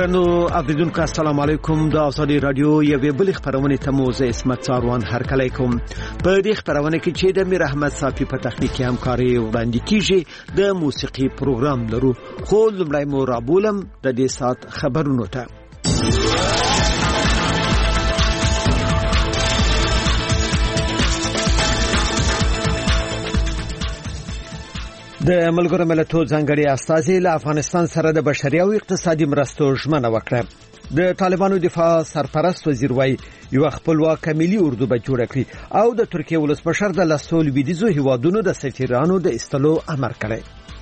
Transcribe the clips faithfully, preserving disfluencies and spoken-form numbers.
درنو اوریدونکو السلام علیکم. د ازادي رادیو یوې بل خبرونه ته مو زه اسمت څاروان هرکلی کوم. په دې خبرونه کې چې د میر احمد صافي په تخنیکی همکاري وړاندې کیږي د موسیقي پروګرام لرو، خو لمړی مو رابولم د دې سات خبرونو ته. د ملګرو ملتونو ځانګړي استازي له افغانستان سره د بشري او اقتصادي مرستو ژمنه وکړه. د طالبانو دفاع سرپرست وزیر وايي یو خپلواک ملي اردو به جوړ کړي او د ترکیه ولسمشر د لاسو لویدیځو هیوادونو د سفیرانو د استلو امر کړی.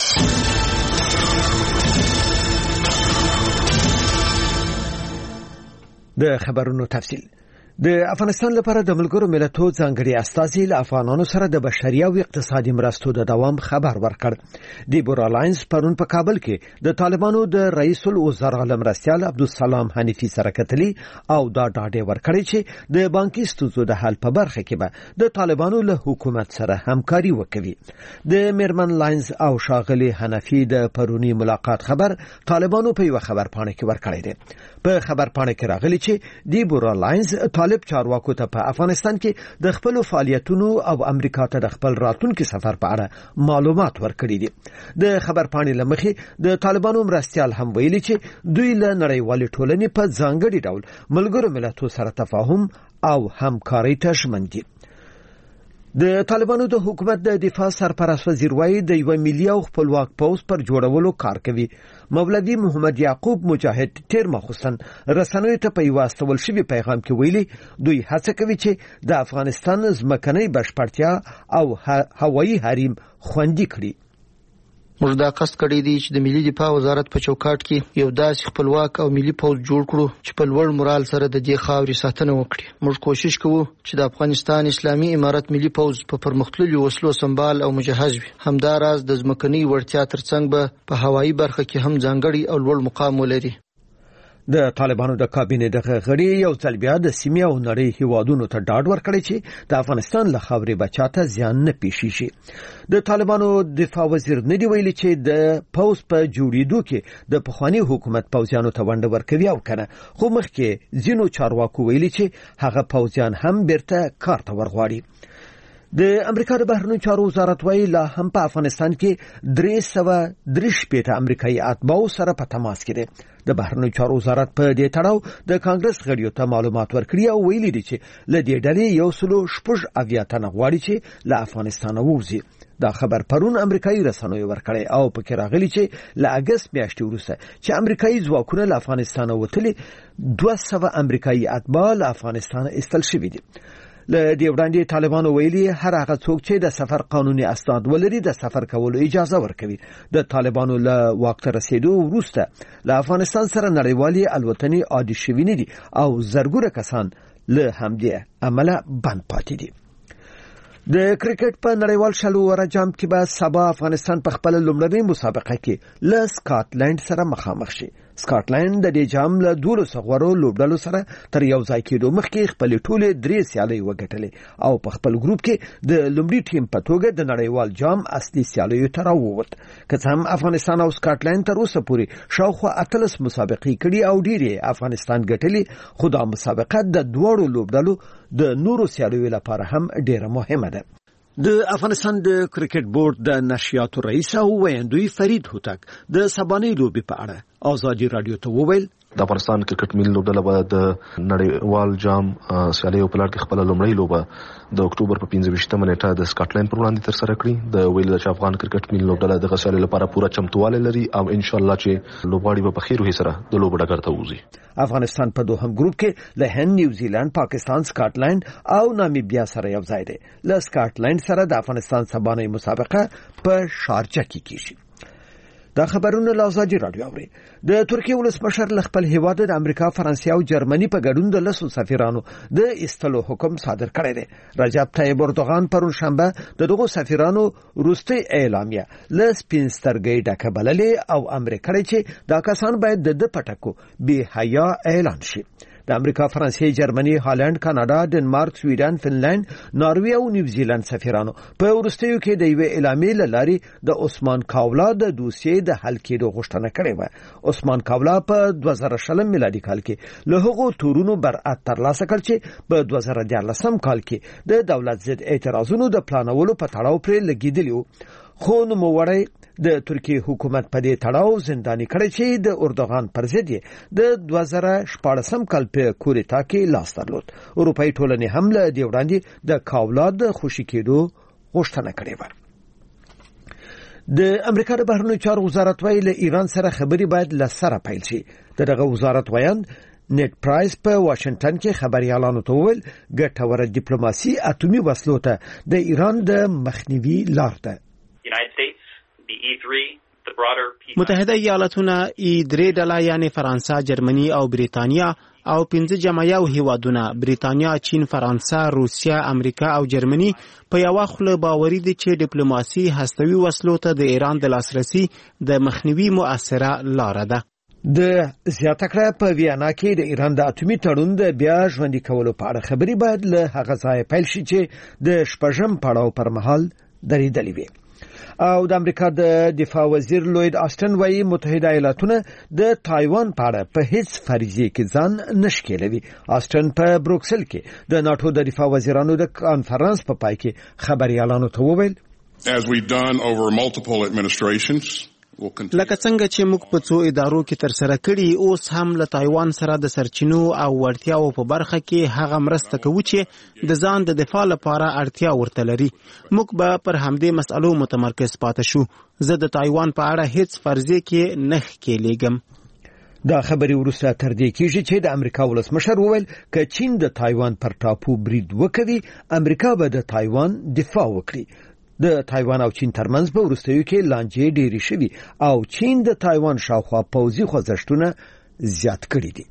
د خبرونو تفصیل. د افغانستان لپاره د ملګرو ملتونو ځانګړي استازي له افغانانو سره د بشري او اقتصادي مرستو د دوام خبر ورکړ. دیبورا لاینز پرون په کابل کې د طالبانو د رئیس الوزرا مرستیال عبدالسلام حنیفي سره کتلي او دا ډاډه ورکړی چې د بانکي ستونزو د حل په برخه کې به د طالبانو له حکومت سره همکاري وکوي. د میرمن لاینز او شاغلي حنفي د پرونی ملاقات خبر طالبانو په یو خبر پاڼه کې ورکړی دی. په خبر پاڼه کې راغلی چې دیبورا لاینز طالب چارواکو ته په افغانستان کې د خپل فعالیتونو او امریکا ته د خپل راتلونکي سفر په اړه معلومات ورکړي دي. د خبر پاڼې لمخې د طالبانو مرستیال هم ویلي چې دوی له نړیوالې ټولنې په ځانګړي ډول ملګرو ملتونو سره تفاهم او همکاري ته ژمن دي. د طالبانو د حکومت د دفاع سرپرست وزیر وايي د یو ملي او خپلواک پوز پر جوړولو کار کوي. مولوی محمد یعقوب مجاهد تیر مخصوصن رسنوي ته په یو استول شوی پیغام کې ویلي دوی هڅه کوي چې د افغانستان ځمکنۍ بشپړتیا او هوایي حریم خوندي کړي. موږ دا قصد کړی دی چې د ملي دفاع وزارت په چوکاټ کې یو داسې خپلواک او ملي پوز جوړ کړو چې په لوړ مورال سره د دې خاورې ساتنه وکړي. موږ کوشش کوو چې د افغانستان اسلامي امارت ملي پوز په پرمختللو وسلو سمبال او مجهز وي. همداراز د ځمکنۍ وړتیا ترڅنګ به په هوایي برخه کې هم ځانګړي او لوړ مقام ولري. د طالبانو د کابینې دغه غړي یو ځل بیا د سیمې او نړۍ هیوادونو ته ډاډ ورکړی چې د افغانستان له خاورې بچاته زیان نه پیښ شي. د طالبانو دفاع وزیر نه دی ویلي چې د پوز په جوړېدو کې د پخوانی حکومت پوځیانو ته ونډه ورکوي او کنه، خو مخکې ځینو چارواکو ویلي چې هغه پوځیان هم بیرته کار ته ورغواړي. د امریکا د بهرنیو چارو وزارت وايي لا هم په افغانستان کې درې سوه درې شپېته امریکایي اتباعو سره په تماس کې دي. د بهرنیو چارو وزارت په دې تړاو د کانګرس غړیو ته معلومات ورکړي او ویلي دي چې له دې ډلې یو سلو شپږ اویا تنه غواړي چې له افغانستان ووځي. دا خبر پرون امریکایي رسنیو ورکړی او پکې راغلی چې له اگست میاشتې وروسته چې امریکایي ځواکونه له افغانستان وتلي دوه سوه امریکایي اتباع له افغانستان ایستل شوي دي. له دې وړاندې طالبانو ویلي هر هغه څوک چې د سفر قانوني اسناد ولري د سفر کولو اجازه ورکوي. د طالبانو له واک ته رسیدو وروسته له افغانستان سره نړیوالي الوتنې عادي شوي نه دي او زرګونه کسان له همدې امله بند پاتې دي. د کرکټ په نړیوال شلو وره جام کې به سبا افغانستان په خپل لومړنۍ مسابقه کې له سکاټلند سره مخامخ شي. سکاټلند د دې جام له دولسو غوړو لوبډلو سره تر یو ځای کېدو مخکې خپل ټولې درې سیالۍ وګټلې او په خپل ګروپ کې د لومړي ټیم په توګه د نړیوال جام اصلي سیالیو ته راووت. که څه هم افغانستان او سکاټلند تر اوسه پورې شاوخوا اتلس مسابقې کړي او ډېرې افغانستان ګټلې، خو دا مسابقه د دواړو لوبډلو د نورو سیالیو لپاره هم ډېره مهمه ده. د افغانستان د کرکټ بورډ د نشریاتو رئیس او ویاندوی فرید هوتک د سبانۍ لوبې په اړه ازادي رادیو ته وویل د افغانستان کرکټ ملي لوبډله به د نړیوال جام سیالیو په لړ کې خپله لومړۍ لوبه د اکتوبر په پنځه ویشتمه نیټه د سکاټلند پر وړاندې ترسره کړي. د ویل چې افغان کرکټ ملي لوبډله دغه سیالیو لپاره پوره چمتووالی لري او ان شاء الله چې لوبغاړي به په ښې روحیې سره د لوبو ډګر ته ووځي. افغانستان په دوهم ګروپ کې له هند، نیوزیلند، پاکستان، سکاټلند او نامیبیا سره یو ځای دی. له سکاټلند سره د افغانستان سبانۍ مسابقه په شارجه کې کیږي. دا خبرونه له ازادي رادیو اوري. د ترکیه ولسمشر له خپل هیواد د امریکا، فرانسې او جرمني په ګډون د لسو سفیرانو د ایستلو حکم صادر کړی دی. رجب طیب اردوغان پرون شنبه د دغو سفیرانو وروستۍ اعلامیه له سپین سترګۍ ډکه بللې او امر کړی چې دا کسان باید د ده په ټکو بې حیا اعلان شي. د امریکا، فرانسې، جرمني، هالند، کاناډا، ډنمارک، سویډن، فنلند، ناروې او نیوزیلند سفیرانو په وروستیو کې د یوې اعلامیې له لارې د عثمان کاولا د دوسیې د حل کېدو غوښتنه کړې وه. عثمان کاولا په دوه زره شلم میلادي کال کې له هغو تورونو برأت ترلاسه کړ چې په دوه زره دیارلسم کال کې د دولت ضد اعتراضونو د پلانولو په تړاو پرې لګېدلی و. خو نوموړی د ترکیې حکومت په دې تړاو زنداني کړی چې د اردوغان پر ضد یې د دوه زره شپاړسم کال په کودتا کې لاس درلود. اروپایي ټولنې هم له دې وړاندې د کاولا د خوشي کېدو غوښتنه کړې وه. د امریکا د بهرنیو چارو وزارت وايي له ایران سره خبرې باید له سره پیل شي. دغه وزارت وایند نیټ پرایس په واشنگټن کې خبريالانو ته وویل ګټوره ډیپلوماسي اتومي وسلو ته د ایران د مخنیوي لار ده. متحده ایالاتونه ای درې ډله یعنی فرانسه، جرمني او بریتانیا او پنځه جمعیو هیوادونه بریتانیا، چین، فرانسه، روسیا، امریکا او جرمني په یو خله باوري دي چې ډیپلوماسي هستوي وسلو ته د ایران د لاسرسي د مخنیوي مؤثره لار ده. د زیاته کړه په ویانا کې د ایران د اتومي تړون د بیا ژوندي کولو په اړه خبري باید له هغه ځای پیل شي چې د شپږم پړاو پر مهال درېدلې وي. او د امریکا د دفاع وزیر لوید آستن وايي متحده ایالاتونه د تایوان په اړه په هیڅ فریضه کې ځان نشکلوي. آستن په بروکسل کې د ناتو د دفاع وزیرانو د کانفرنس په پای کې خبريالانو ته وویل As we've done over multiple administrations, لکه څنګه چې موږ په څو ادارو کې تر سره کړي، اوس هم له تایوان سره د سرچینو او وړتیاو په برخه کې هغه مرسته کوي چې د ځان د دفاع لپاره اړتیا ورته لري. موږ به پر همدې مسألو متمرکز پاتې شو. زه د تایوان په اړه هیڅ فرضیه کې نه ښکېلېږم. دا خبري ورسته تر دې کېږي چې د امریکا ولسمشر وویل ک چین د تایوان پر ټاپو برید وکړي، امریکا به د تایوان دفاع وکړي. د تایوان او چین ترمنځ په وروستیو کې لانجې ډېرې شوي او چین د تایوان شاوخوا پوځي خوځښتونه زیات کړي دي.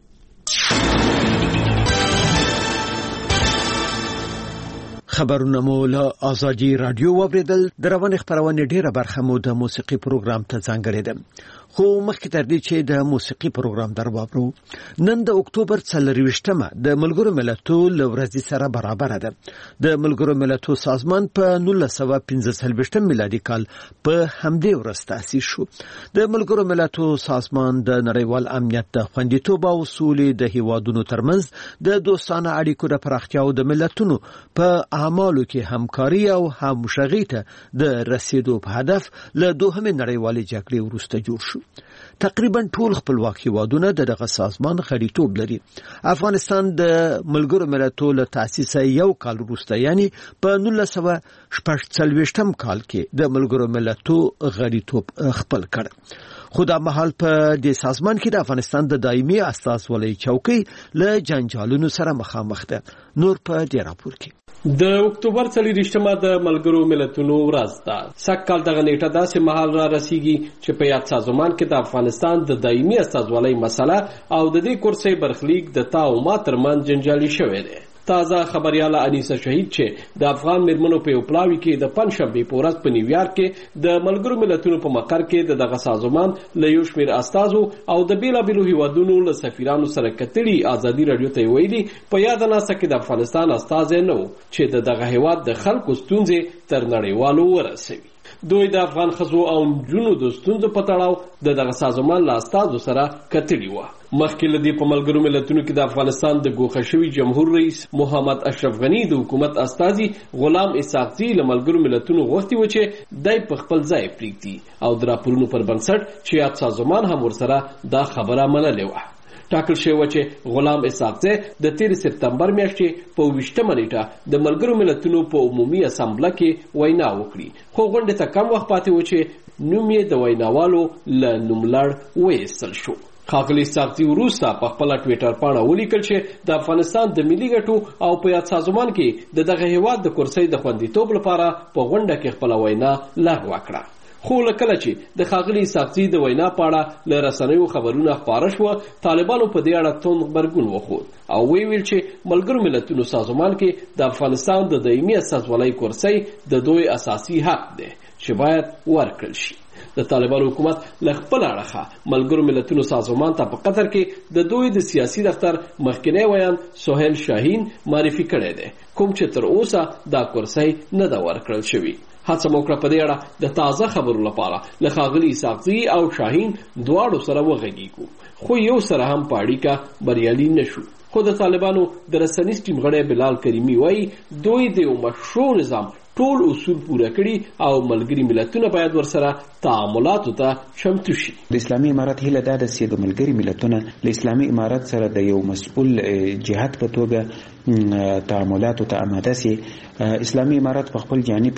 خبرونه مو له آزادي رادیو واوریدل. د روانې خبرونه ډیره برخه مو د موسیقي پروګرام ته ځانګړې ده. خو مخکې تر دې چې د موسیقي پروګرام درواپرو، نن د اکتوبر څلرویشتمه د ملګرو ملتونو له ورځې سره برابر ده. د ملګرو ملتونو سازمان په نولس سوه پنځه څلوېښتم میلادي کال په همدې ورځ تأسیس شو. د ملګرو ملتونو سازمان د نړیوال امنیت د خوندیتوب او سولې د هیوادونو ترمنځ د دوستانه اړیکو د پراختیا او د ملتونو په اعمالو کې همکاري او همغږي ته د رسیدو په هدف له دوهمې نړیوالې جګړې وروسته جوړ شو. تقریبا ټول خپلواک هیوادونه دغه سازمان غړیتوب لري. افغانستان د ملګرو ملتونو له تأسیس یو کال وروسته یعنی په نولس سوه شپږ څلوېښتم کال کې د ملګرو ملتونو غړیتوب خپل کړ. خو دا مهال په دې سازمان کې د افغانستان د دایمي استازولۍ چوکۍ له جنجالونو سره مخامخ ده. نور په دې راپور کې د اکتوبر څلوېښتمه د ملګرو ملتونو ورځ ده. سږ کال دغه نیټه داسې مهال را رسیږي چې په یاد سازمان کې د افغانستان د دایمي استازولۍ مسله او د دې کرسۍ برخلیک د تا او ما ترمنځ جنجالي شوی دی. تازه خبرياله انیسه شهید چې د افغان مرمنو په یو پلاوي کې د پنځشنبې په ورځ په نیویارک کې د ملګرو ملتونو په مقر کې د دغه سازمان له یو شمېر استازو او د بیلابیلو هیوادونو له سفیرانو سره کتلي ازادي رادیو ته ویلي په یاد ناسه کې د افغانستان استازی نه و چې د دغه هیواد د خلکو ستونزې تر نړیوالو ورسوي. دوی د افغان ښځو او نجونو د ستونزو په تړاو د دغه سازمان له استازو سره کتلي وه. مخکې له دې په ملګرو ملتونو کې د افغانستان د ګوښه شوي جمهور رئیس محمد اشرف غني د حکومت استازي غلام اسحاقزي له ملګرو ملتونو غوښتي و چې دی په خپل ځای پرېږدي او د راپورونو پر بنسټ چې یاد سازمان هم ورسره دا خبره منلې وه. ټاکل شوی و چې غلام اسحاقزي د تیر سپتمبر میاشتې په اوویشتمه نیټه د ملګرو ملتونو په عمومي اسامبله کې وینا وکړي، خو غونډې ته کم وخت پاتې و چې نوم یې د ویناوالو له نوملړ وایستل شو. ښاغلي اسحاقزي وروسته په خپله ټویټر پاڼه ولیکل چې د افغانستان د ملي ګټو او په یاد سازمان کې د دغه هیواد د کرسۍ د خوندیتوب لپاره په غونډه کې خپله وینا لغوه کړه. خو لکه چې د ښاغلي اسحاقزي د وینا په اړه له رسنیو خبرونه خپاره شوه، طالبانو په دې اړه توند غبرګون وښود او ویې ویل چې ملګرو ملتونو سازمان کې د افغانستان د دایمي استازولۍ کرسۍ د دوی اساسي حق دی چې باید ورکړل شي. د طالبانو حکومت له خپل اړخه ملګرو ملتونو سازمان ته په قطر کې د دوی د سیاسي دفتر مخکنی ویان سهیل شاهین معرفي کړی دی، کوم چې تر اوسه دا کرسۍ نه ده ورکړل شوې. هڅه مو کړه په دې اړه د تازه خبرو لپاره له ښاغلي اسحاقزي او شاهین دواړو سره وغږیږو، خو یو سره هم په اړیکه بریالي نشو. خو د طالبانو د رسنیز ټیم غړی بلال کریمي وایي دوی د یو مشروع نظام ټول اصول پوره کړي او ملګري ملتونه باید ورسره تعاملاتو ته چمتو شي. د اسلامي امارات هیله دا ده چې د ملګري ملتونه له اسلامي امارات سره د یو مسؤل جهت په توګه تعاملاتو ته آماده سي. اسلامي امارات په خپل جانب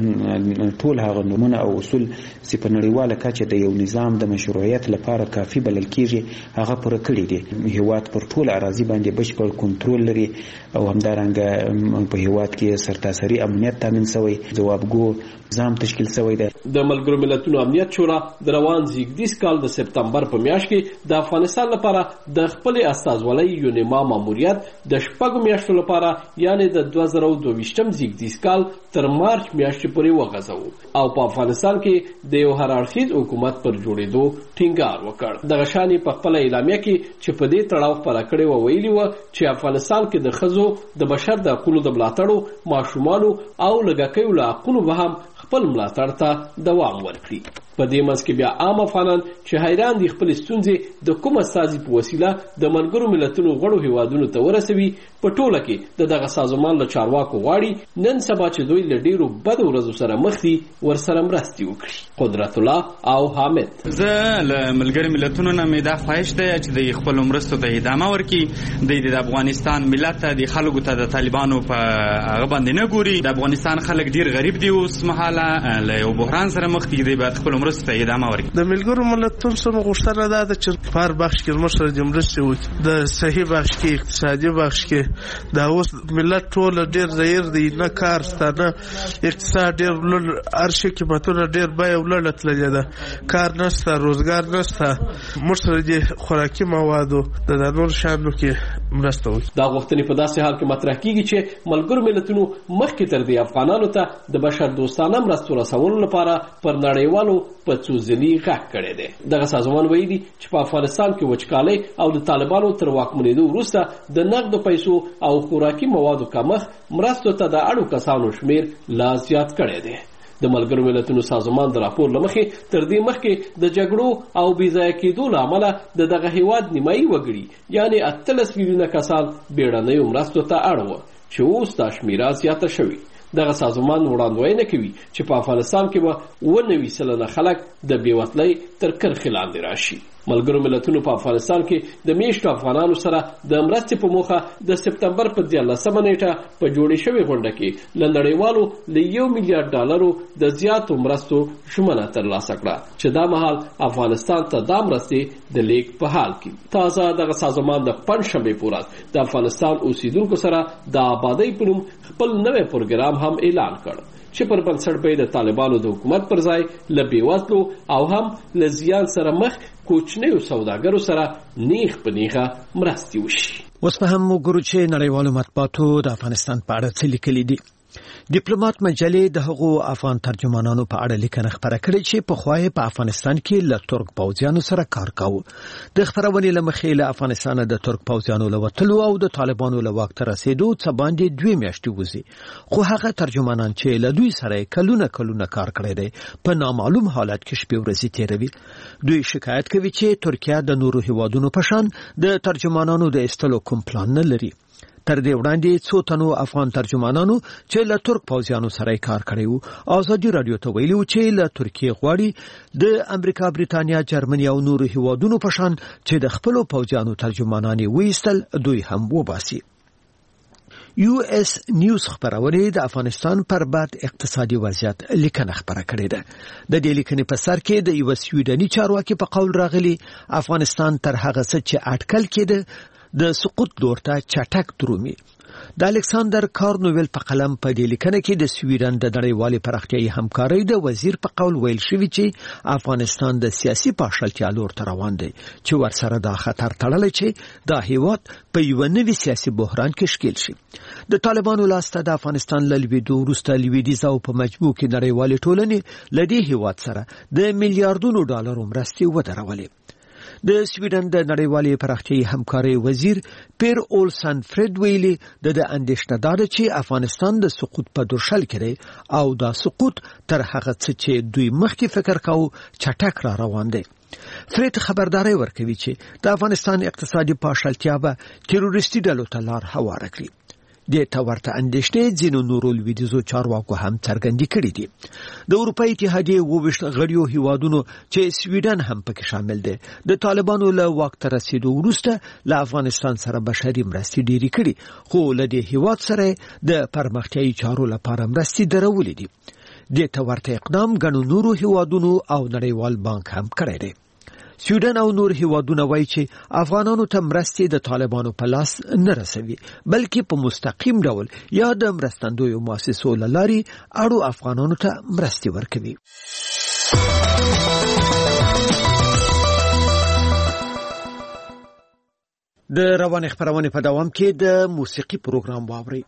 کې ټول هغه نمونه او اصول چې په نړیواله کچه د یو نظام د مشروعیت لپاره کافي بلل کېږي هغه پوره کړي دي. هیواد پر ټول اراضي باندې بشپړ کنټرول لري او همدارنګه په هیواد کې سرتاسري امنیت تامین شوی، جوابګو نظام تشکیل شوی دی. د ملګرو ملتونو امنیت شورا د روان زیږدیز کال د سپتمبر په میاشت کې د افغانستان لپاره د خپل استازولۍ یونیما ماموریت د شپږو میاشتو لپاره یعنی د دوه زره او دوه ویشتم زیږدیز کال تر مارچ میاشتې پورې وغځاوه او په افغانستان کې د یو هراړخیز حکومت پر جوړېدو ټینګار وکړ. دغه شانې په خپله اعلامیه کې چې په دې تړاو خپره کړې وه ویلي وه چې افغانستان کې د ښځو د بشر د حقونو د ملاتړو، ماشومانو او لږکیو له حقونو به هم خپل ملاتړ ته دوام ورکړي. په دې منځ کې بیا عام افغانان چې حیران دي خپل ستونزې د کوم استازي په وسیله د ملګرو ملتونو غړو هیوادونو ته ورسوي، په ټوله کې د دغه سازمان له چارواکو غواړي نن سبا چې دوی له ډیرو بدو ورځو سره مخ دي ورسره مرستې وکړي. قدرت الله او حامد: زه له ملګرو ملتونو نه مې دا خواهش دی چې د خپل مرستو ته ادامه ورکړي. د افغانستان ملت ته د خلکو ته د طالبانو په هغه باندې نه ګوري. د افغانستان خلک ډیر غریب دي، اوس مهاله له یو بحران سره مخ دي، دی باید خپل مرسته ته ادامه ورکړي. د ملګرو ملتونو سره غوښتنه ده چې په هر بخش کې موږ سره د مرستې وکړي. د صحي بخش کې، اقتصادي بخش کې دا اوس ملت ټول ډیر ضعیف دی، نه کار شته، نه اقتصاد ډیر لوړ، هر شي قیمتونه ډیر بیه ولړه تللې ده، کار نشته، روزګار نشته. موږ سره د خوراکي موادو د نور شانو کې مرسته وکړي. دا غوښتنې په داسې حال کې مطرح کیږي چې ملګرو ملتونو مخکې تر دې افغانانو ته د بشر دوستانه مرستو رسولو لپاره پر نړیوالو په څو ځلي غږ کړی دی. دغه سازمان ویلي چې په افغانستان کې وچکالۍ او د طالبانو تر واکمنېدو وروسته د نقدو پیسو او خوراکي موادو کمښت مرستو ته د اړو کسانو شمیر لا زیات کړی دی. د ملګرو ملتونو سازمان د راپور له مخې تر دې مخکې د جګړو او بې ځایه کېدو له امله د دغه هیواد نیمایي وګړي یعنې اتلس میلیونه کسان بیړنیو مرستو ته اړ وو چې اوس دا شمیره زیاته شوې. دغه سازمان وړاندوینه کوي چې په افغانستان کې به اووه نوي سلنه خلک د بېوطنۍ تر کرښې لاندې راشي. ملګرو ملتونو په افغانستان کې د میشتو افغانانو سره د مرستې په موخه د سپتمبر په دیارلسمه نیټه په جوړې شوې غونډه کې له نړیوالو له یو میلیارډ ډالرو د زیاتو مرستو ژمنه ترلاسه کړه چې دا مهال افغانستان ته دا مرستې د لیږد په حال کې. تازه دغه سازمان د پنجشنبې په ورځ د افغانستان اوسیدونکو سره د آبادۍ په نوم خپل نوی پروګرام هم اعلان کړ چې پر بنسټ به د طالبانو د حکومت پر ځای له بېوزلو او هم له زیان سره مخ کوچنیو سوداګرو سره نیغ په نیغه مرستې وشي. اوس په هم وګورو چې نړیوالو مطبوعاتو د افغانستان په اړه څه لیکلي دي. ډیپلوماټ مجلې د هغو افغان ترجمانانو په اړه لیکنه خپره کړې چې په خوای په افغانستان کې له ترک پوځیانو سره کار کاوه. د خبرونې لمخې له افغانستان د ترک پوځیانو له وټلو او د طالبانو له واک ته رسیدو څه باندې دوه میاشتې وځي، خو هغه ترجمانان چې له دوی سره کلونه کلونه کار کړی دی په نامعلوم حالت کې شپې ورځې تیروي. دوی شکایت کوي چې ترکیه د نورو هیوادونو په شان د ترجمانانو د استلو کوم پلان نه لري. تر دې وړاندې څو تنو افغان ترجمانانو چې له ترک پوځیانو سره کار کړی وو ازادي رادیو ته ویلي و چې له ترکیه غواړي د امریکا، بریتانیا، جرمني او نورو هیوادونو په شان چې د خپل پوځیانو ترجمانان ویستل دوی هم وباسي. یو اس نیوز خبرونه د افغانستان پر بد اقتصادي وضعیت لیکنه خبره کړې ده. د دې لیکنې په سر کې د یو سویډني چارواکي په قول راغلي افغانستان تر هغه څه چې اټکل کېده د سقوط لور ته چټک درومي. د الکساندر کارنوویل په قلم په دې لیکنه کې د سویډن د نړیوالې پراختیايي همکارۍ د وزیر په قول ویل شوی چې افغانستان د سیاسي پاشلتیا لور ته روان دی چې ورسره دا خطر تړلی چې دا هیواد په یو نوي سیاسي بحران کې ښکیل شي. د طالبانو لاسته د افغانستان له لویدو وروسته لویدیځ او په مجموع کې نړیوالې ټولنې له دې هیواد سره د میلیارډونو ډالرو مرستې ودرولې. د سویډن د نړیوالې پراختیايي همکارۍ وزیر پیر اولسن فرید ویلي د د اندېښنه دا ده چې افغانستان د سقوط په درشل کې دی او دا سقوط تر هغه څه چې دوی مخکې فکر کاوه چټک را روان دی. فرید خبرداري ورکوي چې د افغانستان اقتصادي پاشلتیا به تروریستي ډلو ته لار هواره کړي. د تورته اندېښنې ځینو نورو لویدیځو چارواکو هم څرګندې کړې دي. د اروپا اتحادیې اوویشت غړیو هیوادونو چې سویډن هم پکې شامل دي د طالبانو له واک ته رسیدو وروسته له افغانستان سره بشري مرستې ډېرې کړي، خو له دې هیواد سره د پرمختیايي چارو لپاره مرستې درولې دي. د تورته اقدام ګڼو نورو هیوادونو او نړیوال بانک هم کړی دی. سویډن او نور هیوادونه وایي چې افغانانو ته مرستې د طالبانو په لاس نه رسوي، بلکې په مستقیم ډول یا د مرستندویو مؤسسو له لارې اړو افغانانو ته مرستې ورکوي. د روانې خپرونې په دوام کې د موسیقي پروګرام واورئ.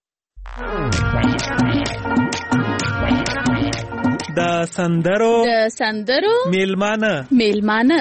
د سندرو د سندرو میلمانه میلمانه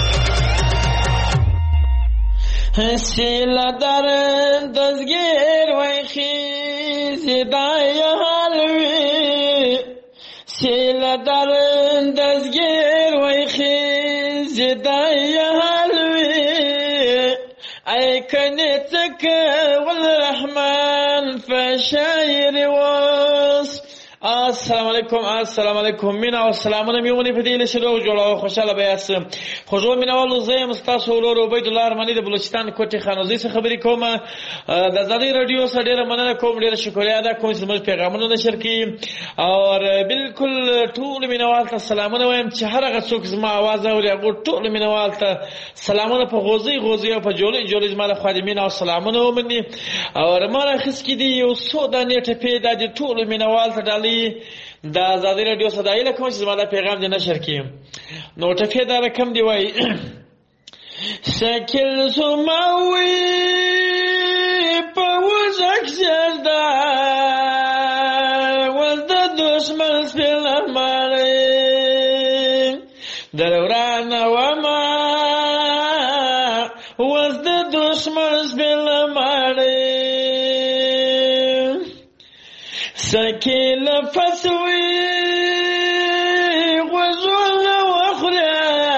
سیلا در دزگیر وی خیزی دای حلوی سیلا در دزگیر وی خیزی دای حلوی ای کنیتک والرحمن فشایر وصف. السلام علیکم السلام علیکم مینا او سلامونه میونی په دې لشرو جوړو خوشاله بیاس خوشو مینا ولو زم تاسو ورو عبید الله ارمانی د بلوچستان کوټي خانوزي څخه خبرې کوم. د ازادي رادیو سره ډیره مننه کوم، ډیره شکریا ادا کوم چې موږ پیغامونه نشر کړي او بالکل ټول مینوال ته سلامونه وایم چې هر هغه څوک زما आवाज اوري هغه ټول مینوال ته سلامونه په غوزي غوزي او په جوړي جوړي زما له خادمین او سلامونه ومني او مره خس کې دی یو څو د نیټه پیدا دي ټول مینوال ته ډالي د ازادي رادیو صداي له کوم چې زما د پیغام دې نشر کړي نو ټفه دا رقم دی وای سکل سماوي په وزک زردا ول د دشمن سپل ماره دروران و ما ول د دشمن سپل ماره سکیل فسوی غزول وخرا.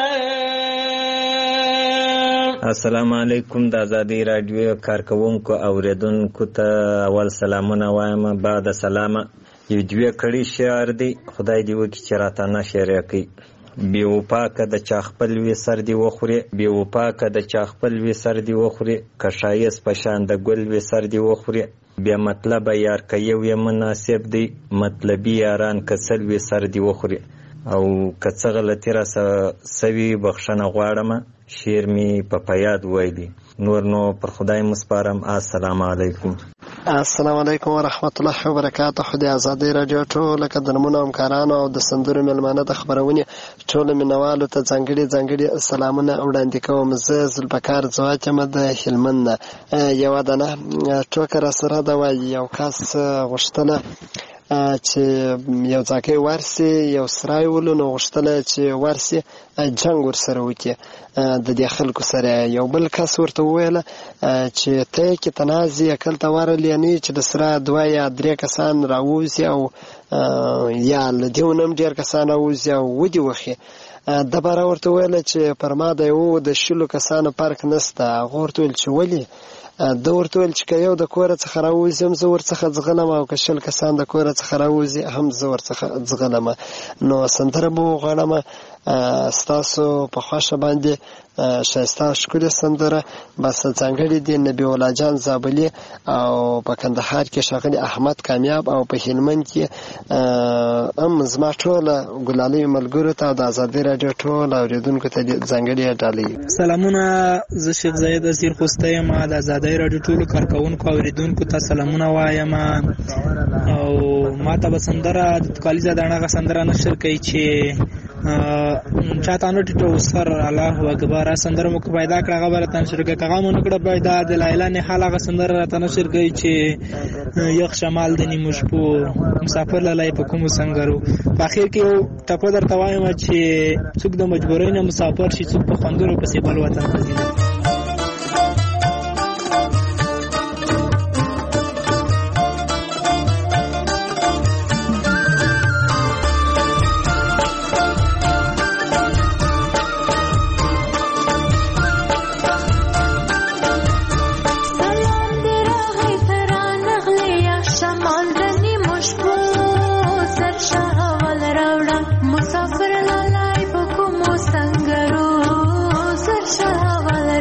السلام علیکم د ازادي رادیو کارکونکو اوریدونکو ته اول سلامونه وایم. بعد سلامه یو دوی کړي شعر دی خدای دی وکي چې راته نشر کړي. بی وپاکه د چا خپل وی سر دی وخوري، بی وپاکه د چا خپل وی سر دی وخوري، کشایس پشان د ګل وی سر دی وخوري. بیا مطلب یار که یو یې مناسب دی، مطلبي یاران که سل وی سر دی وخوري. او که څه غلطي را سوي بخښنه غواړم، شعر مې په پیاد ویلی. نور نو پر خدای مسپارم. السلام علیکم. السلام علیکم ورحمت الله وبرکاته. خو د ازادي رادیو ټول قدرمنو همکارانو او د سندرو میلمانه د خبرونه ټول مینوالو ته ځانګړي ځانګړي سلامونه وړاندې کوم. زه زلبکار زواچم د هلمند یو دنه ټوکر سره دا وای یو کس غشتله چې یو ځکه ورسي یو سرای ولونو غشتله چې ورسي جنگ ورسره وکي د دې خلکو سره. یو بل کس ورته ویل چې ته کې تنازي اکل ته ورلې نه چې د سره دوه یا درې کسان راوځي او یا لدیونم ډیر کسان راوځي او ودی وخی. د بار ورته ویل چې پرما د یو د شلو کسانو پارک نسته. غورته ول چې ولی د ورته ول چې یو د کور څخه راوځي هم زور څخه ځغلم او کشل کسان د کور څخه راوځي هم زور څخه ځغلم. نو سندره مو غړم ستاسو په خوښه باندې ښایسته ښکلې سندره بس ځانګړې دي نبي الله جان زابلي او په کندهار کې ښاغلي احمد کامیاب او په هلمند کې هم زما ټوله ګلالۍ ملګرو ته او د ازادۍ راډیو ټول اورېدونکو ته ځانګړې ډالۍ. سلامونه، زه شیخ زاید اسیر خوسته یم. د ازادۍ راډیو ټولو کارکوونکو اورېدونکو ته سلامونه وایم او ما ته به سندره د کالیزه داڼه هغه سندره نشر کوي چې چاته نو ټیټو سر الله اکبر سندره مو پیدا کړه هغه به راته نشر کوي، که هغه مو نه کړه پیدا د لایلا نهال هغه سندره راته نشر کوي چې یخ شمال د نیمو شپو مسافر لالی په کومو سنګرو. په اخر کې یو ټپه درته وایم چې څوک د مجبورۍ نه مسافر شي، څوک په خوندونو پسې بل وطن ته ځي. مسافر لالی په کومو سنګرو سر شاول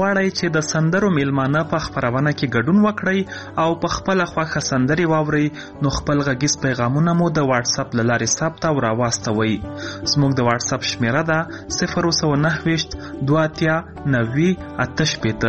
غواړئ چې د سندرو میلمانه په خپرونه کې ګډون وکړئ او په خپله خوښه سندرې واورئ نو خپل غږیز پیغامونه مو د واتس اپ له لارې ثبت او راواستوئ. زموږ د واتس اپ شمیره ده صفر سوه نهه ویشت دوه اتیا نوي اته شپېته.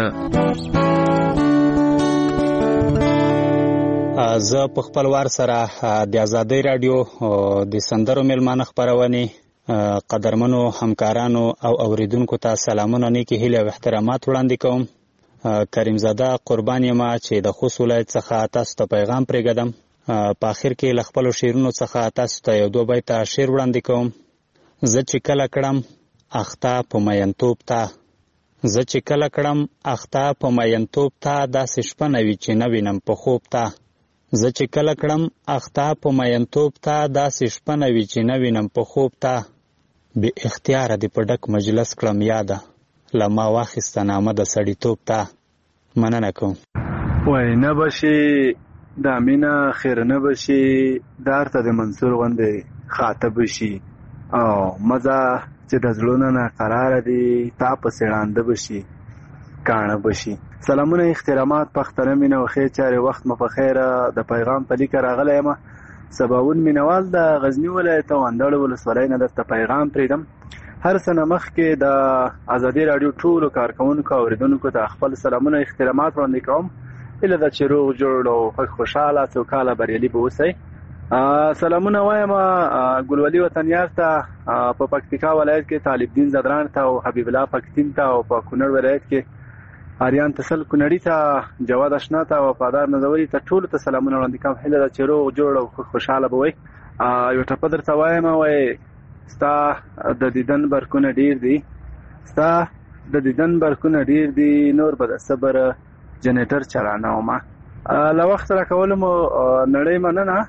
زه په خپل وار سره د آزادۍ رادیو د سندرو میلمانه خپرونې قدرمنو همکارانو او اوریدونکو ته سلامونه، نیکې هیلې او احترامات وړاندې کوم. کریم زاده قربان یم چې د خوست ولایت څخه تاسو ته پیغام پرېږدم. په آخر کې له خپلو شعرونو څخه تاسو ته یو دوه بیته شعر وړاندې کوم. زه چې کله کړم اخته په مینتوب ته، زه چې کله کړم اخته په مینتوب ته، داسې شپه نه وي چې نه وینم په خوب ته. زه چې کله کړم اخته په مینتوب ته، داسې شپه نه وي چې نه وینم په خوب ته. بې اختیاره دې په ډک مجلس کړم یاده، له ما واخیسته نامه د سړیتوب ته. مننه کوم. وای نه بشي دا مینه خیر نه بشي، دار ته د منصور غوندې خاطب شي، او مزه چې د زړونو نه قراره دي تا پسې ړانده بشي کاڼه بشي. سلامونه، احترامات، پښتنه مینه او خیر چارې، وخت مو په خیره. د پیغام په لیکه راغلی یم. سباون مینوال د غزني ولایت او اندړ ولسوالۍ نه درته پیغام پرېږدم. هر څه نه مخکې د ازادي راډیو ټولو کارکوونکو او اورېدونکو ته خپل سلامونه احترامات وړاندې کوم. هیله ده چې روغ جوړ او خوښ خوشحاله سوکاله بریالي به اوسئ. سلامونه وایم ګلولي وطنیار ته، په پکتیکا ولایت کې طالب دین زدران ته او حبیب الله پکتین ته، او په کونړ ولایت کې آریان تسل کونړي ته، جواد اشنا ته، وفادار نظوري ته، ټولو ته سلامونه وړاندې کوم. هیله ده چې روغ جوړ او خوشحاله به وئ. یو ټپه درته وایم، وایي ستا د دیدن برکونه ډېر دي، ستا د دیدن برکونه ډېر دي، نور به د صبر جنریټر چلانومه. له وخت راکولو مو نړۍ مننه.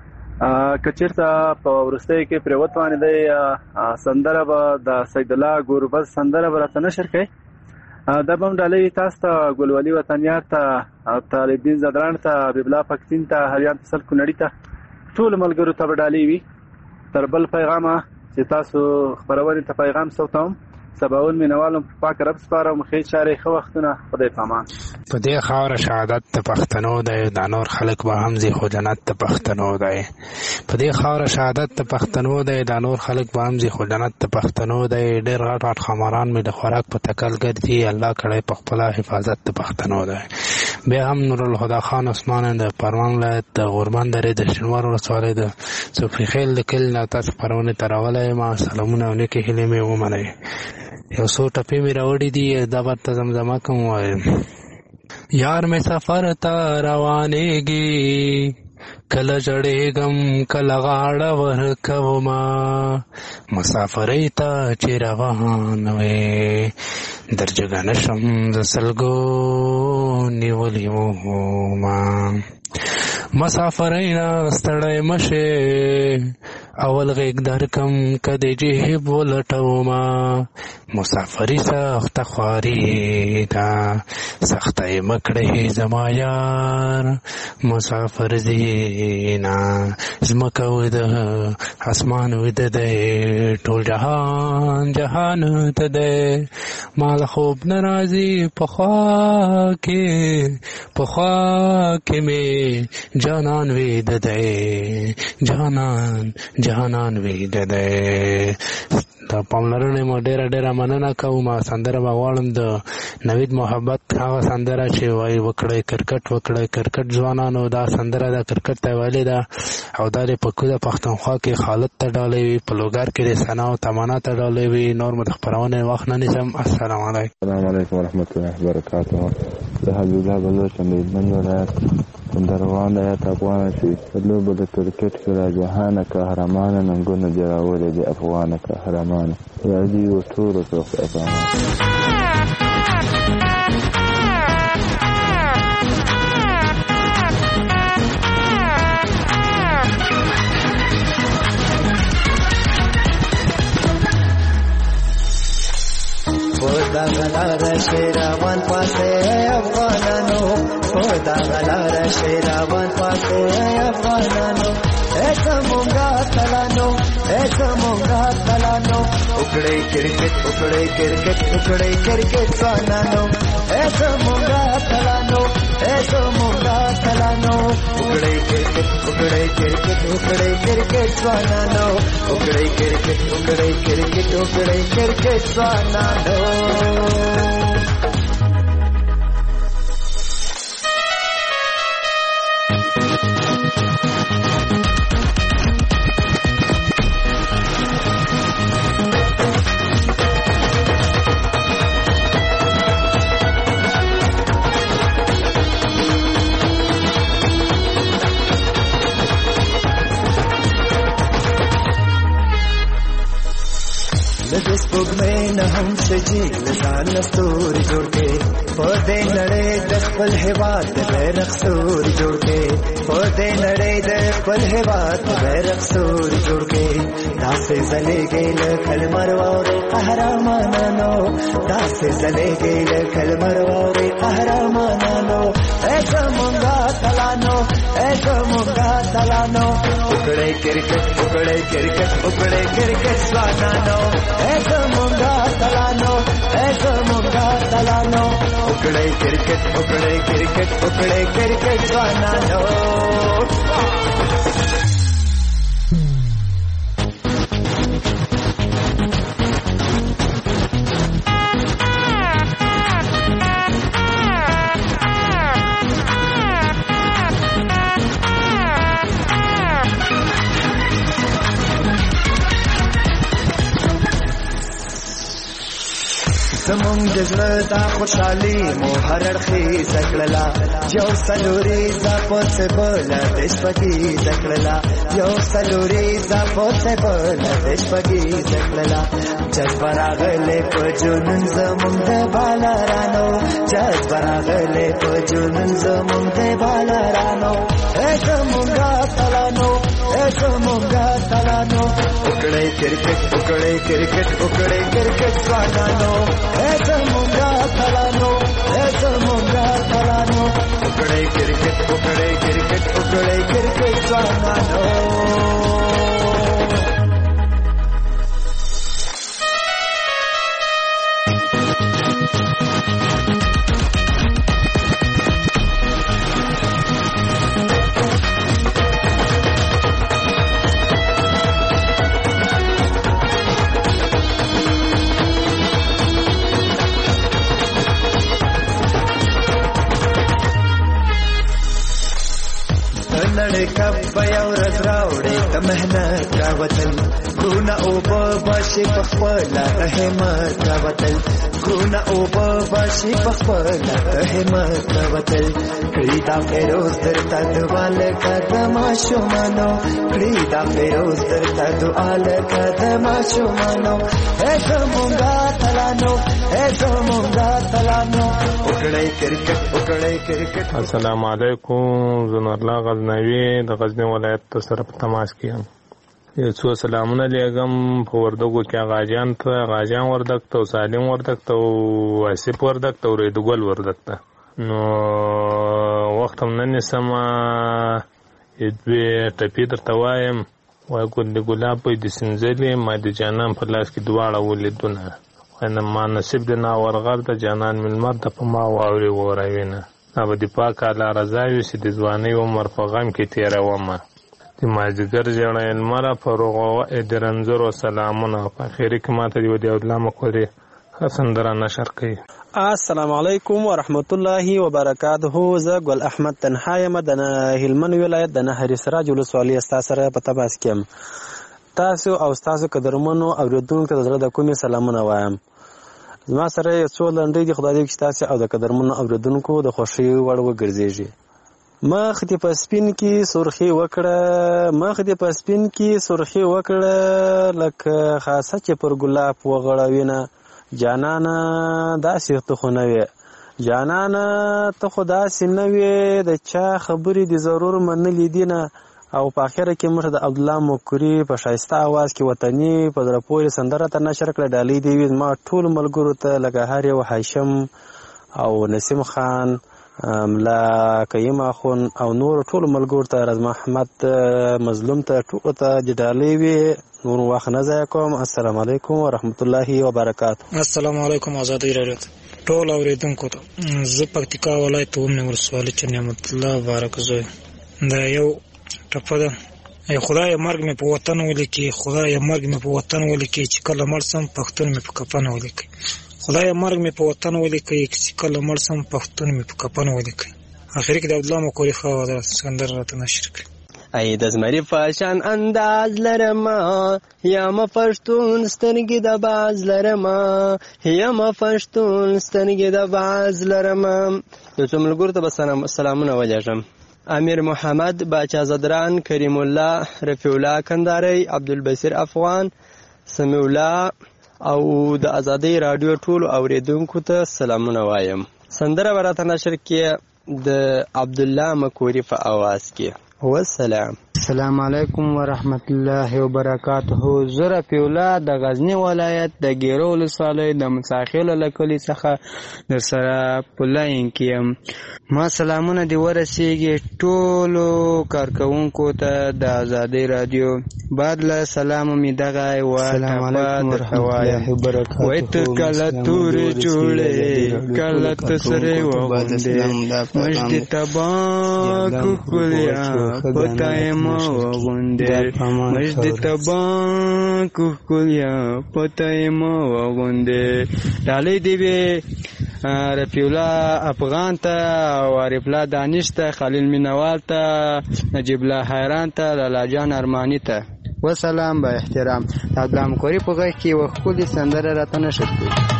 که چېرته په وروستیو کې پرې وتوانېدئ سندره به د سیدالله ګوربز سندره به راته نشر کوئ. دا به هم ډالۍ تاسو ته، ګلولي وطنیار ته، طالب دین زدران ته، حبیب الله پکتین ته، هریان تسل کونړي ته، ټولو ملګرو ته به ډالۍ وي. تر بل پیغامه چې تاسو خپرونې ته پیغام سوتوم، سباون مینوالم په پاک رب سپارم. خیر چارې، ښه وختونه، خدای پامان. په دې خاوره شهادت د پښتنو دی، دا نور خلک به هم ځي خو جنت د پښتنو دی. په دې خاوره شهادت د پښتنو دی، دا نور خلک به هم ځي خو جنت د پښتنو دی. ډېر غټ غټ خماران مې د خوراک په تکل ګرځي، الله کړی په خپله حفاظت د پښتنو دی. بیا هم نورالهدا خان عثمان د پروان ولایت د غوربند درې د شینوار ولسوالۍ د صوفي خیل د کلي نه تاسو خپرونې ته راغلی یم. سلامونه او نیکې هیلې مې ومنئ. یو څو ټپې مې راوړي دي، دا به ته زمزمه کوم. وایم یار مې سفر ته روانېږي، کله ژړېږم کله غاړه ورکومه، مسافرۍ ته چې روان وې در جګه نشم د سلګو نیولې ومه. مسافرۍ نه ستړی مشې اول غیږ درکم که د جیب ولټومه، مسافري سخته خواري ده سخته یې مه کړې زما یار، مسافر زینا ځمکه وده اسمان وده دی، ټول جهان جهان ته دی، مال خوب نه راځي پخوا کې پخوا کې مې جانان ویده دی، جانان جهانان ویده دی. د پاملرنې مو ډېره ډېره مننه کوم. سندره به غواړم د نوید محبت هغه سندره چې وایي وکړئ کرکټ وکړئ کرکټ ځوانانو، دا سندره د کرکټ ته ویلې ده او دا د پکوده پښتونخوا کې خالد ته ډالۍ وي، په لوګر کې د ثنا او تمنا ته ډالۍ وي. نور مو د خپرونې وخت نه نیسم. السلام علیکم. السلام علیکم ورحمت الله وبرکاته. د حبیب الله بلوچ د هلمند ولایت کندروان ایت افغانه چې په لوبه د کرکټ کې را جهانه قهرمانه ننګونه جوړولې د افغانه قهرمانه راځي و ټولو ته افغانان. خدا غلار شیروان پاسه افغانانو، خدا غلار شیروان پاسه افغانانو، ایسا مونگا تلانو ایسا زمونږه تلانو وکړئ کرکټ وکړئ کرکټ وکړئ کرکټ ځوانانو اے زمونږه تلانو اے زمونږه تلانو وکړئ کرکټ وکړئ کرکټ وکړئ کرکټ ځوانانو وکړئ کرکټ وکړئ کرکټ وکړئ کرکټ ځوانانو سپوږمۍ نه هم سجي له ځانه ستوري جوړ کړې په دې نړۍ د خپل هېواد د بیرغ ستوري جوړ کړې په دې نړۍ د خپل هېواد د بیرغ ستوري جوړ کړې داسې ځلېږي لکه لمر واورې قهرمانانو داسې ځلېږي لکه لمر واورې قهرمانانو اے زمونږه تلانو اے زمونږه تلانو وکړئ کرکټ وکړئ کرکټ وکړئ کرکټ ځوانانو اے زمونږه تلانو اے زمونږه تلانو وکړئ کرکټ وکړئ کرکټ وکړئ کرکټ ځوانانو زمونږ د زړه دا خوشحالي مو هر اړخیزه کړله یو څلوریزه پسې بله د شپږیزه کړله یو څلوریزه پسې بله د شپږیزه کړله جذبه راغلی په جنون زمونږ د بالرانو جذبه راغلی په جنون زمونږ د بالرانو ای زمونږه تلانو ای زمونږه تلانو وکړئ کرکټ وکړئ کرکټ وکړئ کرکټ ځوانانو اے زمونږه تلانو اے زمونږه تلانو وکړئ کرکټ وکړئ کرکټ وکړئ کرکټ ځوانانو کب یو ورځ راوړې د مهنت راوتل ګونه اوبه باشي په خپله د همت راوتل ګونه اوبه باشي په خپله د همت راوتل کړي دا فیروز درته دعا لکه د ماشومانو کړي دا فیروز درته دعا لکه د ماشومانو ای زمونږه تلانو ای زمونږه تلانو وکړئ کرکټ وکړئ کرکټ السلام علیکم زه نورالله غزنوي د غزني ولایت ته سره په تماس کې یم یو څو سلامونه لیږم په وردګو کې غاجیان ته غاجیان وردګ ته سالم وردګ ته واسف وردګ ته ریدګل وردګ ته نو وخت هم نه نیسم دوې ټپې درته وایم وایي ګل د ګلاب پۍ د سنځلې ما د جانان په لاس کې دواړه ولیدونه وایم ما نصیب د ناورغر د جانان ملمر ته په ما واورې وروینه دا به د پاک الله رضا وي چې د ځوانۍ عمر په غم کې تېرومه د مازدیګر ژړی لمره په رغوه د رنځورو سلامونه په اخري کې ماته د ودې الله مقدرې ښه سندره نشر کوي. السلام علیکم ورحمت الله وبرکاته. زه ګل احمد تنها یم د هلمند ولایت د نهر سراج ولسوالۍ ستا سره په تماس کې یم. تاسو او ستاسو قدرمنو اورېدونکو ته زړه د کومې سلامونه وایم. زما سره یو څو لنډۍ دي، خدای دې وکړي چې تاسو او د قدرمنو اورېدونکو د خوښۍ وړ وګرځېږي. مخ دې په سپین کې سرخي وکړه، مخ دې په سپین کې سرخي وکړه، لکه خاصه چې پر ګلاب وغړوینه. جانانه داسې ته خو نه وې، جانانه ته خو داسې نه وې، د چا خبرې دې ضرور منلې دي نه. او په اخره کې موږ د عبدالله مکري په ښایسته اواز کې وطني په زړه پورې سندره ته نشر کړه. ډالۍ دې وي زما ټولو ملګرو ته، لکه هر یو هاشم او نسیم خان ملا قیم اخون او نور ټول ملګرو ته رضا محمد مظلوم ته ټول ته جدالي وي نور وخت نه ضایع کوم. السلام علیکم ورحمت الله وبرکاته. السلام علیکم آزادی رادیو ټول اوریدونکو ته زه پکتیکا ولایت ومنه ولسوالۍ چې نعمت الله مبارک زوی دا یو ټپه ده. ای خدای مرګ مې په وطن ولیکي، خدای مرګ مې په وطن ولیکي چې کله مړ سم پښتون مې په کفن ولیکي، خدای مرګ مې په وطن ولیکي چې کله مړ سم پښتون مې په کفن ولیکي. اخر کې د عبدالله مکوري خوا د سکندر راته نشر کړي. ای د زمري فاشان انداز لرما یم پښتون سترګې د باز لرما یم پښتون سترګې د باز لرما. یو څو ملګرو ته به سلامونه ولیږم. امیر محمد باچا زدران، کریم الله، رفیع الله کندهاری، عبدالبصیر افغان، سمیع الله او د آزادۍ رادیو ټولو اوریدونکو ته سلامونه وایم. سندره به راته نشر کې د عبدالله مکوري په اواز کې. والسلام. السلام علیکم ورحمت الله وبرکاته. زه رفیع الله د غزنی ولایت د ګیرو ولسوالۍ د مساخیلو له کلي څخه در سره په لاین کې یم. ما سلامونه دې ورسیږي ټولو کارکوونکو ته د آزادۍ رادیو. بعد له سلامو مې دغه السلام علیکم ورحمت الله وبرکاته. وای ته کله تورې جوړې کله ته سرې وغوندې مجد تبا کوکلیا پتای ما وغونده مجد تبا کوکلیا پتای ما وغونده. ډالۍ دی وی رفیع الله افغان ته او عارف الله دانش ته، خلیل مینوال ته، نجیب الله حیران ته، لالا جان ارمانی ته. وسلام با احترام. عبدالله مکوري په غږ کې یوه ښکلې سندره راته نشر کړي.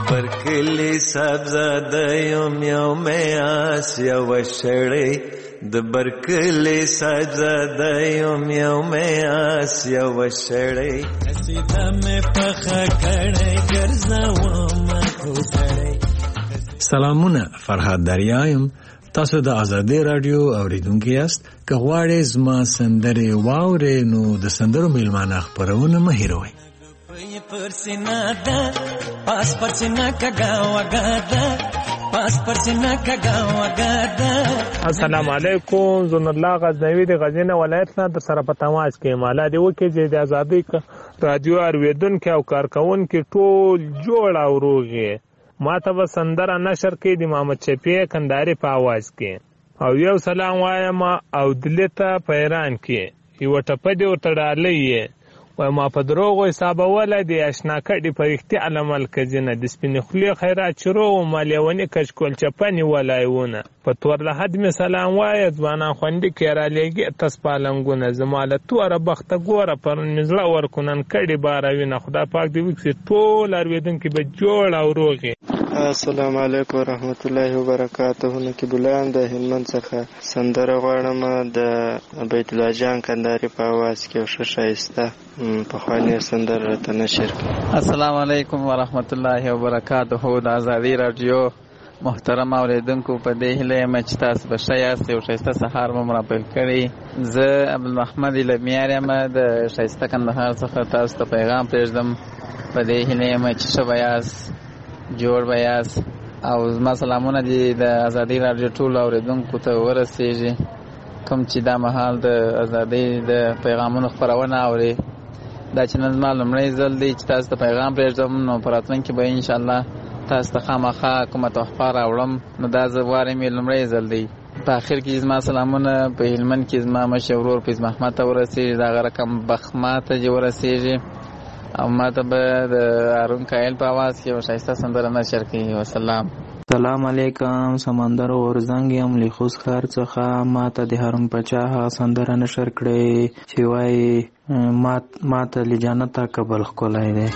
پر کلی صاحبزاده یم یو می آس یو شړی د برکلی صاحبزاده یم یو می آس یو شړی قصیده می پخه کړی ګرځوم کوټړی. سلامونه، فرهاد دریایم. تاسو د ازادي رادیو اوریدونکي یاست. که غواړئ زما سندرې واورئ نو د سندرو میلمانه خپرونه مه هېروئ. السلام علیکم. زون الله غزنوی د غزنی ولایت نه در سره په تماس کې مالا دی وکي چې د ازادي رادیو اوریدونکو او کارکونکو ټول جوړ او روغي. ما ته به سندره نشر کې د محمد شفیع کندهاري په आवाज کې او یو سلام وایم او دلته په ایران کې یو ټپه دی ورته ډالۍ و ما په دروغ حساب ولا دی آشنا کړي پرختي علامل کزینه د سپین خلی خیرات شروع او مالیونی کشکول چپنی ولایونه په تور له حد می سلام وای ځوانان خوندې کړه لګي تاسو پالنګونه زماله تور بخت ګوره پر نزله ورکونن کړي باروینه خدا پاک دی وکړي ټول ارویدونکو به جوړ او روغي. السلام علیکم ورحمت الله وبرکاته. نکی بولان د هلمند څخه سندره غواړم د بیت الله جان کندهاري په आवाज کې او شایسته په خواني سندره ته نشر. السلام علیکم ورحمت الله وبرکاته. د ازادي رادیو محترم اوریدونکو په دې هله مچ تاسو به شایسته او شایسته سهار مو مرابل کړی. زه عبدالرحمن لمیارم د شایسته کندهار څخه تاسو ته پیغام پرېږدم په دې هله مچ شویاس جوړ بیاس او زما سلامونه دي د ازادي رادیو ټول اوریدونکو ته ورسیږي کوم چې دا مهال د ازادي د پیغامونو خپرونه اوري. دا چې نن زما لومړی ځل دی چې تاسو ته پیغام پرېږدم نو په راتلونکي به انشاءالله تاسو ته خامخا کومه تحفه راوړم. نو دا زه وارم یې لومړی ځل دی. په آخر کې زما سلامونه په هلمند کې زما مشر ورور فیض محمد ته ورسیږي. دغه رقم بخما ته چې ورسیږي او ما ته به د هارون کایل په आवाज کې یو ښایسته سندره نشر کړي. وسلام. سلام علیکم. سمندر اورزنګ یم له خوست ښار څخه. ما ته د هارون پچا سندره نشر کړي چې وایي ما ما ته له جنته قبل ښکلی دی.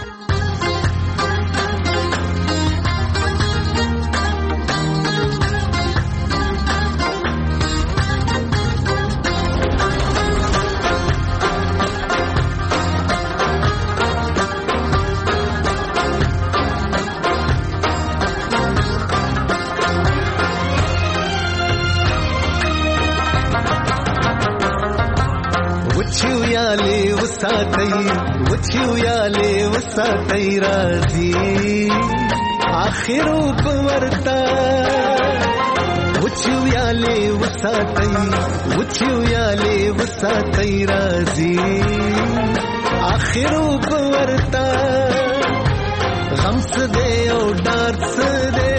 وچیویالی وساتی رازی آخرو پورتا وچیویالی وساتی وچیویالی وساتی رازی آخرو پورتا غمس دے او ڈارس دے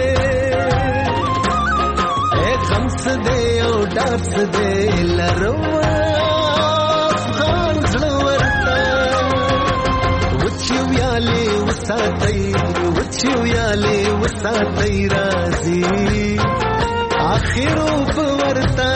اے غمس دے او ڈارس دے لروا وچیویالی وساتی وچیویالی وساتی رازی آخرو پورتا.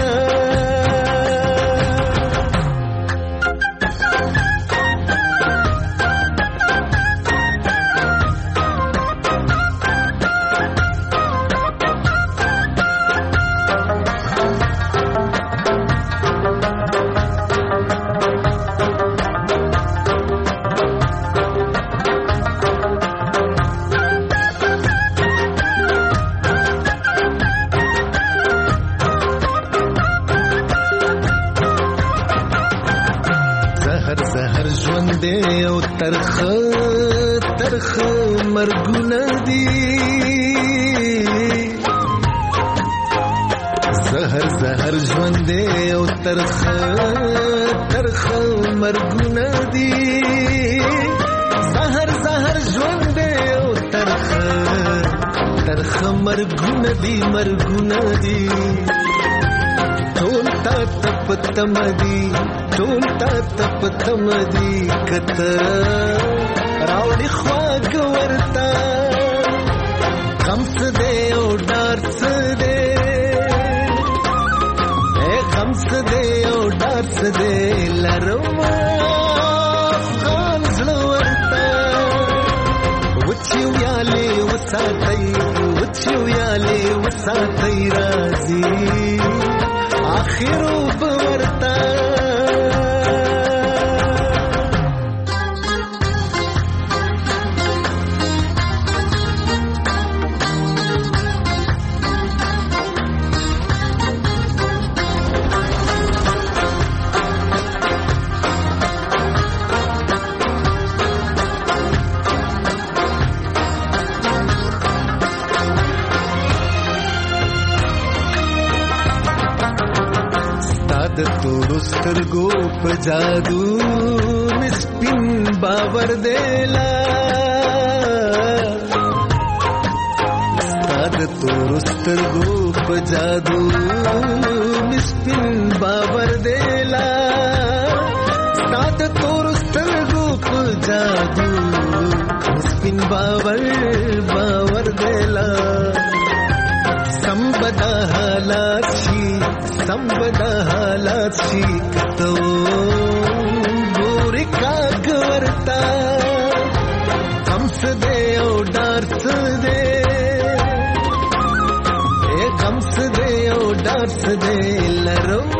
ترخ ترخ مرګونه دي زهر زهر ژوند او ترخ ترخ مرګونه دي زهر زهر ژوند او ترخ ترخ مرګونه دي مرګونه دي ټول تا تپتم دي ټول تا تپتم دي کته راوړي خواږ ورتا غمس دې او ډارس دې اے غمس دې او ډارس دې لرما افغان زړه ورتا وچیویالی وساتئ وچو یالې وساتئ راځي اخرو بورتا سترګو په جادو مسپین باور دیلا ستاد تور سترګو په جادو مسپین باور دیلا ستاد تور سترګو په جادو مسپین باور باور دیلا سمبدا حالات شي سمبدا حالات شي کتو ګوري کاګ ورتا کم څه دې او ډار څه دې اے کم څه دې او ډار څه دې لرم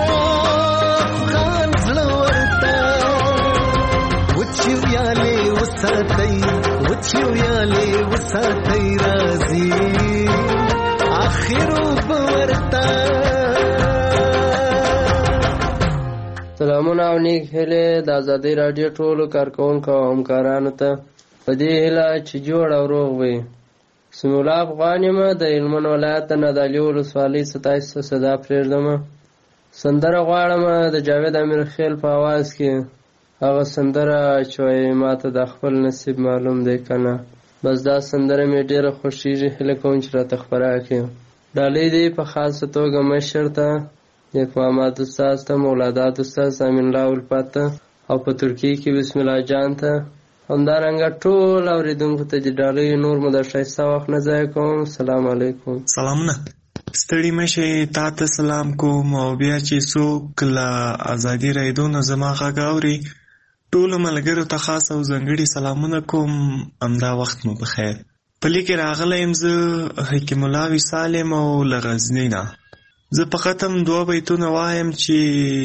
خان زړه ورتا وچو یالې وساتئ وچو یالې وساتئ راځي اخرو بورتا سلامونه او نیک هیله د ازادي رادیو ټولو کارکونکو او همکارانو ته په دې هیله چې جوړ او روغ وي. سمیع الله افغان یم د هلمند ولایت د نادعلي ولسوالۍ ستایس صدا پرېږدم. سندره غواړم د جاوید امیرخیل په اواز کې هغه سندره چې وایي ماته د خپل نصیب معلوم دی که نه. بس دا سندره مې ډېره خوښېږي، هیله کوم چې راته خپره کړي. ډالۍ دی په خاصه توګه مشر ته، نیک محمد استاد ته، مولادات استاد، امین الله الفت ته، او په ترکیې کې بسم الله جان ته، همدارنګه ټول اورېدونکو ته د ډالۍ نور مو د ښایسته وخت نه ضایع کوم. سلام علیکم. سلامونه. ستړي مشئ، تا ته سلام کوم. او بیا چې څوک له ازادي رادیو نه زما غږ اوري ټولو ملګرو ته خاص او ځانګړي سلامونه کوم. همدا وخت مو بخیر. په لیک کې راغلی یم زه حکیم الله وصال یم او له غزني نه. زه په ختم دوه بیتونه وایم چې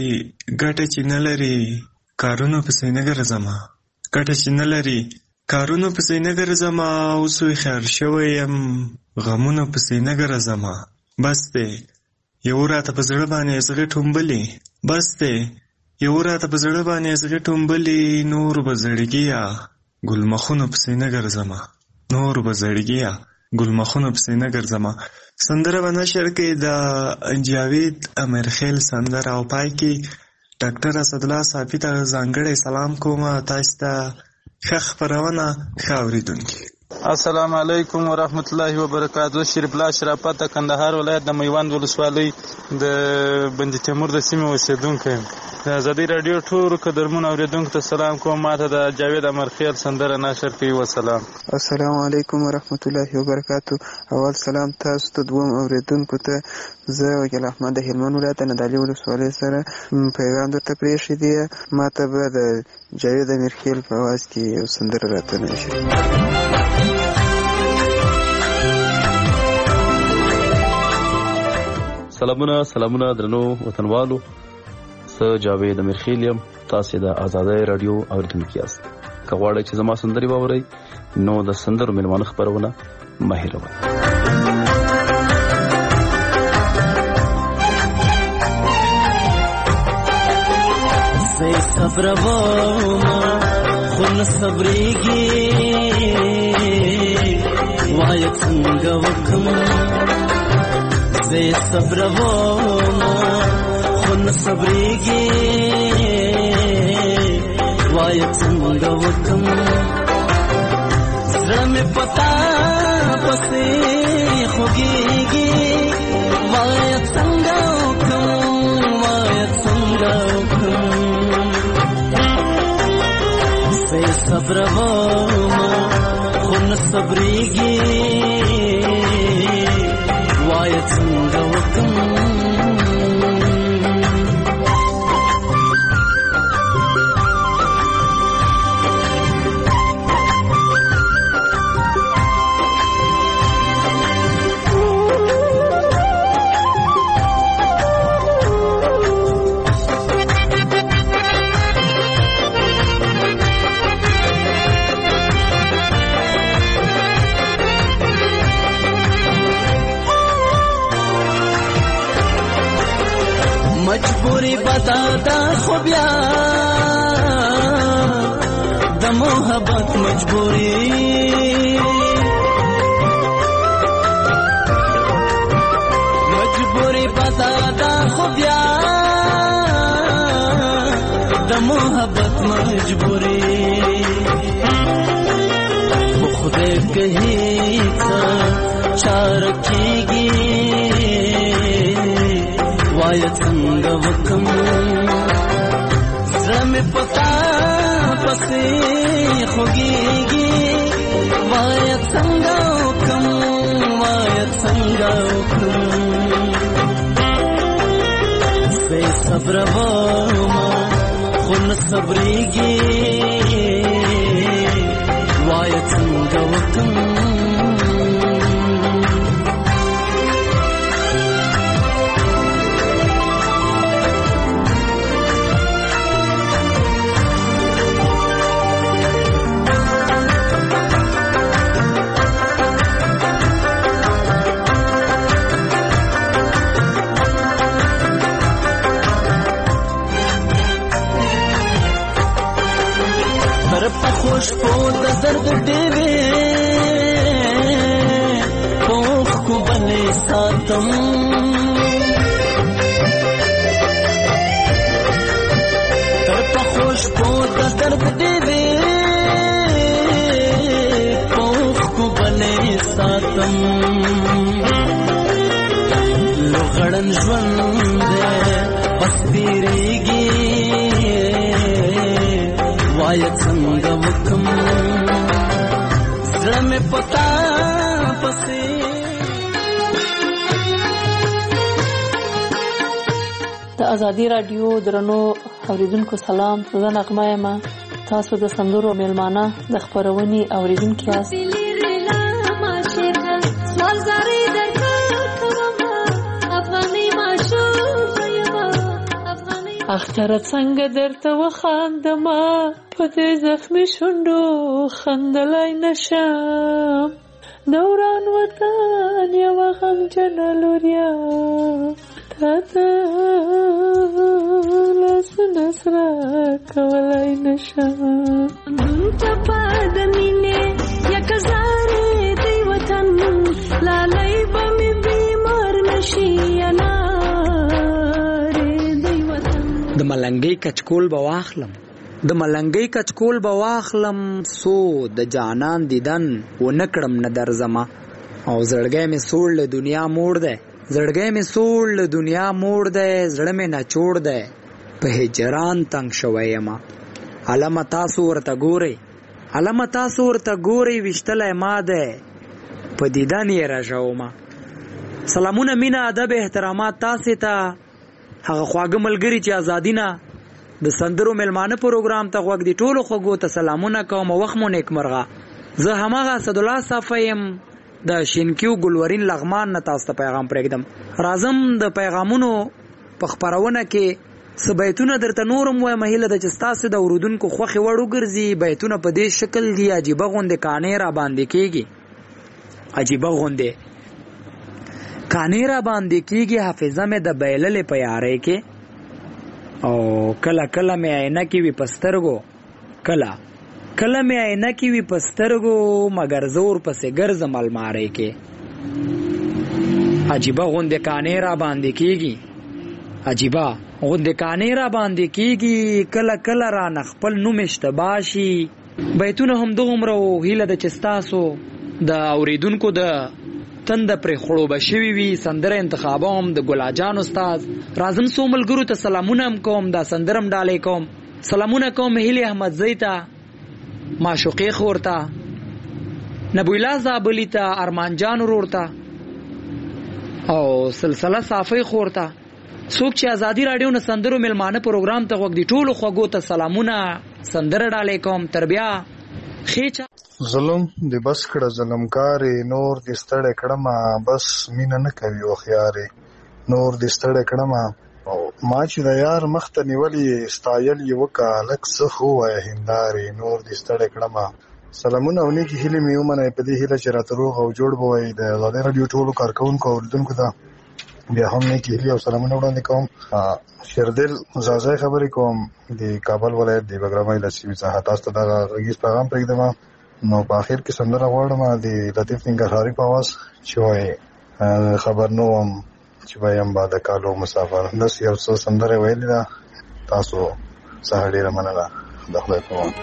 ګټه چې نه لري کارونو پسې نه ګرځمه، ګټه چې نه لري کارونو پسې نه ګرځمه، اوس هوښیار شوی یم غمونو پسې نه ګرځمه. بس دی یو راته په زړه باندې زغې ټومبلې، بس دی یو راته په زړه باندې زغې ټومبلې، نور به زړګیه ګلمخونو پسې نه ګرځمه، نور به زړګیه ګلمخونو پسې نه ګرځمه. سندره به نشر کې د جاوید امیرخیل سندره او پای کې ډاکټر اسدالله صافي ته ځانګړی سلام کوم. تاسو ته ښه خپرونه، ښه اورېدونکي. السلام علیکم ورحمت الله وبرکاتہ. شریف الله شرافت د کندهار ولایت د میوند ولسوالۍ د بندي تیمور د سیمې اوسېدونکی یم. د ازادي راډیو ټولو قدرمنو اورېدونکو ته سلام کوم. ماته د جاوید امیرخیل سندره نشر کوي. وسلام. السلام علیکم ورحمت الله وبرکاتہ. اول سلام تاسو ته دوم اورېدونکو ته. زه وکیل احمد د هلمند ولایت د نادعلي ولسوالۍ سره پیغام درته پرېښی دی. ماته به د جاوید امیرخیل په اواز کې یو سندره راته نشر. سلامونه سلامونه درنو وطنوالو، زه جاوید امیرخیل یم. تاسې د ازادۍ راډیو اورېدونکي یاست. که غواړئ چې زما سندرې واورئ نو د سندرو میلمانه خپرونه مه هېروئ. زه صبرومه خو نه صبرېږي، وایه څنګه وکړم. زه صبرومه خو نه صبرېږي، وایه څنګه وکړم. زړه مې په تا پسې خوږېږي، وایه څنګه وکړم، وایه څنګه وکړم. زه صبرومه خو نه صبرېږي، وایه څنګه وکړم. بدادا خو بیا د محبت مجبوری مجبوری بدادا خو بیا د محبت مجبوری خو خدای کهی چار کیږي وای څنګه وکم زمه پتا پسې خوږيږي وای څنګه وکم وای څنګه وکم سه صبر وما خون صبريږي وای څنګه وکم خوش په د درد ډېرې پوخ کو بلې ساتم تر په خوش په د درد ډېرې پوخ کو بلې ساتم لوغړن ژوند بس تیریږي وای څنګه وکم زړه مې پتا پسې د ازادي رادیو درنو اوریدونکو سلام، زه نغمه یم. تاسو د سندرو میلمانه د خپرونې اوریدونکي یاست. اختر څنګه درته وخاندما په دې زخمي شونډو خندلای نشم دوران وطن یو غمجن لوریا تاته لاسونه سره کولای نشم ته پد مینه یک زارې دی وطن لالای به مې بیمار نشي انا د ملنګي کچکول به واخلم د ملنګي کچکول به واخلم سو د جانان دیدن و نکړم نه درځما او زړګې مې سوړ له دنیا موړ ده زړګې مې سوړ له دنیا موړ ده زړه مې نه چوړ ده په هجران تنگ شوی ما علامه تاسو ورته ګوري علامه تاسو ورته ګوري وشتلې ما ده په دیدن یې راځو ما سلامونه مینا ادب احترامات تاسو ته هغه خواږه ملګری چې ازادینا د سندرو میلمانه پروګرام ته غوږ دی ټولو خوږو ته سلامونه کوم وخت مو نیک مرغه زه همغه اسد الله صفایم د شینکیو ګلورین لغمان نه تاسو ته پیغام پرېږدم راځم د پیغامونو په خبرونه کې سبیتونه درته نورم وای مهله د چستاسو د اوردونکو خوخي وړو ګرځي بیتونه په دې شکل دی عجیب غوندې کانې را باندې کیږي عجیب غوندې کانې را باندې کیږي حافظه مې د بیللې په یارې کې او کله کله مې عینه کې وي پسترګو کله کله مې عینه کې وي پسترګو مگر زور پسې ګرځم المارې کې عجیبه غوندې کانې را باندې کیږي عجیبه غوندې کانې را باندې کیږي کله کله را نخپل نوم اشتباشي بیتونه هم دومره هیله د چستاسو د اوریدونکو د تند پر خړو بشوي وي سندره انتخابوم د ګلاجان استاد رازم سو ملګرو ته سلامونه کوم دا سندرم ډالې کوم سلامونه کوم هیله احمد زیتا معشوقې خورتا نبویلا زابلیتا ارمان جان ورورتا او سلسله صافی خورتا څوک چې ازادي رادیو نه سندرو میلمانه پروګرام ته وګ دی ټولو خوګو ته سلامونه سندره ډالې کوم تربیا خېچا ظلم دی بس کړه ظلمکارې نور دی ستړی کړمه بس مینه نه کوي وخیارې نور دی ستړی کړمه ما چې د یار مخ ته نیولې ستایل یې وکه لږ څه خو وایه هندارې نور دی ستړی کړمه سلامونه او نیکې هیلې مې ومنئ په دې هیله چې راته روغ او جوړ به وئ د ازادۍ راډیو ټولو کارکوونکو او اورېدونکو ته بیا هم نیکی هیلې او سلامونه وړاندې کوم. شیردل زازی خبرې کوم د کابل ولایت د بګرامۍ له سیمې څخه. تاسو ته دغه غږیز پیغام پرېږدم. نو په اخر کې سندره غواړم د لطیف ننګرهاري په اواز چې وایي خبر نه وم چې وایم با د کالو مسافر. داسې یو څه سندره ویلې ده. تاسو څخه ډېره مننه. د خدای په امان.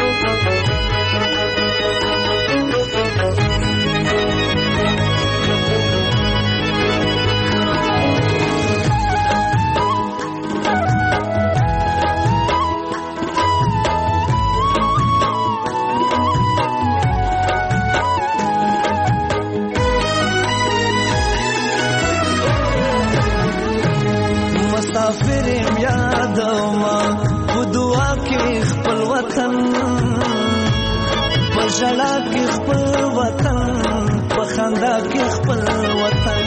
مسافرم یادوما په دعا کې خپل وطن، په ژړا کې خپل وطن، په خندا کې خپل وطن.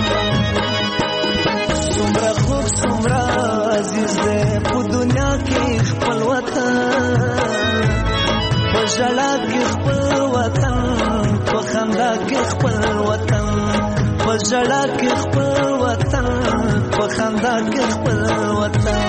څومره خوږ څومره عزیز دی په دنیا کې خپل وطن، په ژړا کې خپل وطن، په خندا کې خپل وطن، په ژړا کې خپل وطن، په خندا کې خپل وطن.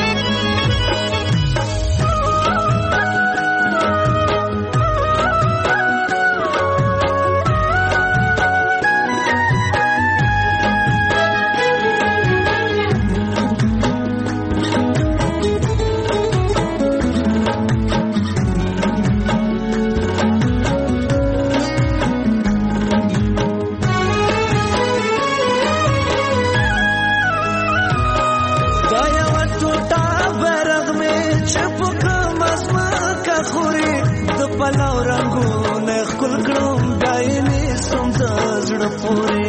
پلاو رنگونه خپل کړم دایمي سم د زړه پورې.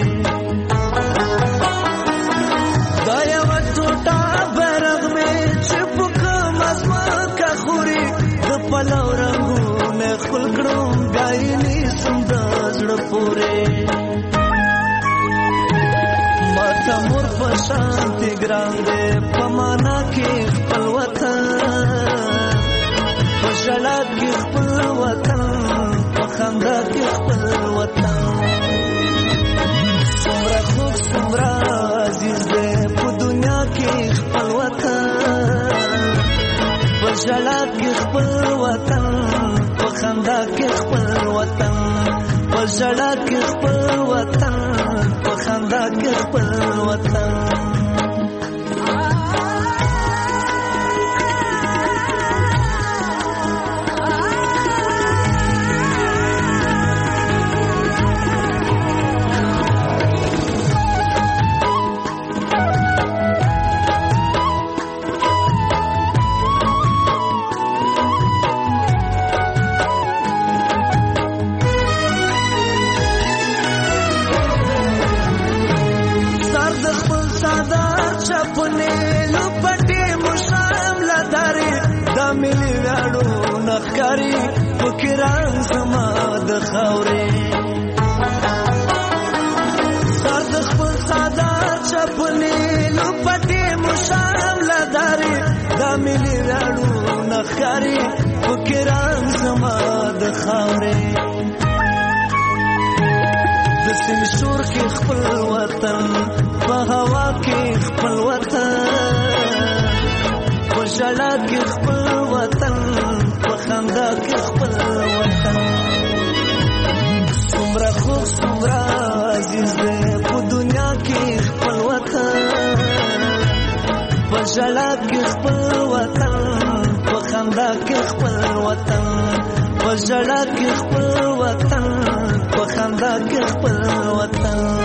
دا یو ټوټه برغ مې چې په کوم اسمان کا خوري، د پلاو رنگونه خپل کړم دایمي سم د زړه پورې. ماته مور په شانتي ګران دې په معنا کې خپل وطن، په ژړا کې خپل وطن، په خندا کې خپل وطن. څومره خوږ څومره عزیز دی په دنیا کې خپل وطن، په ژړا کې خپل وطن، په خندا کې خپل وطن، په ژړا کې خپل وطن، په خندا کې خپل وطن. نخکاری فکران زما د خاورې، سر د خپل سادار چپلې لپټې مشام لداري، دا ملي راړو نخکاری فکران زما د خاورې. د سیند شور کې خپل وطن، په هوا کې خپل وطن، په ژړا کې خپل وطن، په خندا کې خپل وطن. څومره خوږ څومره عزیز دی په دنیا کې خپل وطن، په ژړا کې خپل وطن، په خندا کې خپل وطن، په ژړا کې خپل وطن، په خندا کې خپل وطن.